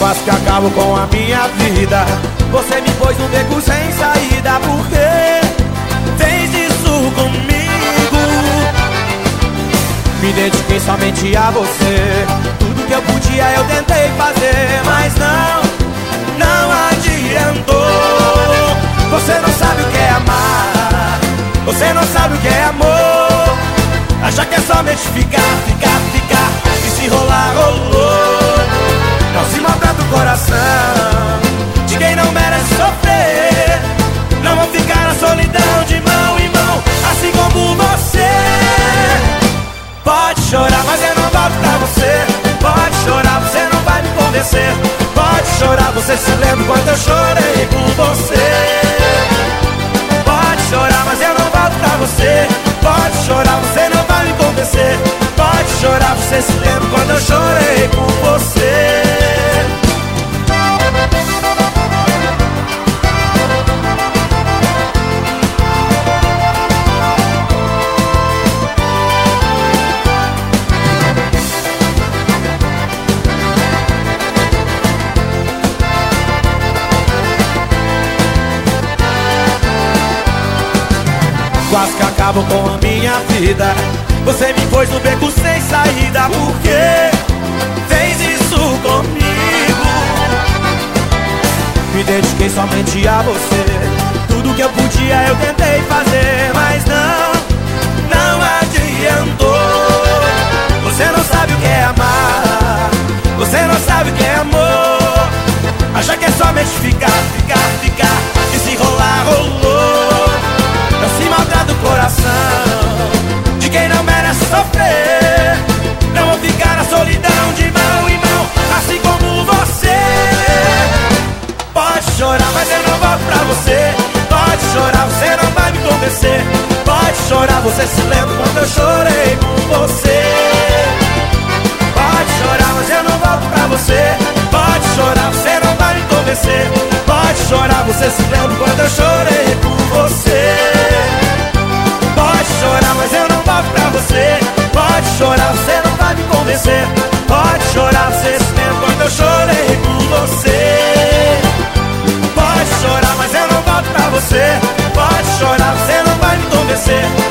Quase que acabo com a minha vida. Você me pôs num beco sem saída. Por que fez isso comigo? Me dediquei somente a você. Tudo que eu podia eu tentei fazer, mas não adiantou. Você não sabe o que é amar, você não sabe o que é amor. Acha que é somente ficar, e se rolar, rolou. Não se maltrata o coração de quem não merece sofrer. Não vou ficar na solidão de mão em mão, assim como você. Pode chorar, mas eu não volto pra você. Pode chorar, você não vai me convencer. Pode chorar, você se lembra quando eu chorei com você. Pode chorar, mas eu não volto pra você. Pode chorar, você não vai me convencer. Pode chorar, você se lembra quando eu chorei com você. Quase que acabo com a minha vida. Você me pôs no beco sem saída. Por que fez isso comigo? Me dediquei somente a você. Tudo que eu podia eu tentei fazer, mas não adiantou. Você não sabe o que é amar, você não sabe o que é amor. Acha que é somente ficar, e se rolar, rolou. Não se maltrata o coração de quem não merece sofrer. Não vou ficar na solidão de mão em mão, assim como você. Pode chorar, mas eu não volto pra você. Pode chorar, você não vai me convencer. Pode chorar, você se lembra quando eu chorei com você. Pode chorar, mas eu não volto pra você. Pode chorar, você não vai me convencer. Pode chorar, você se lembra quando eu chorei com você. Pode chorar, mas eu não volto pra você. Pode chorar, você não vai me convencer. Pode chorar, você se lembra quando eu chorei com você. Pode chorar, mas eu não volto pra você. Pode chorar, você não vai me convencer.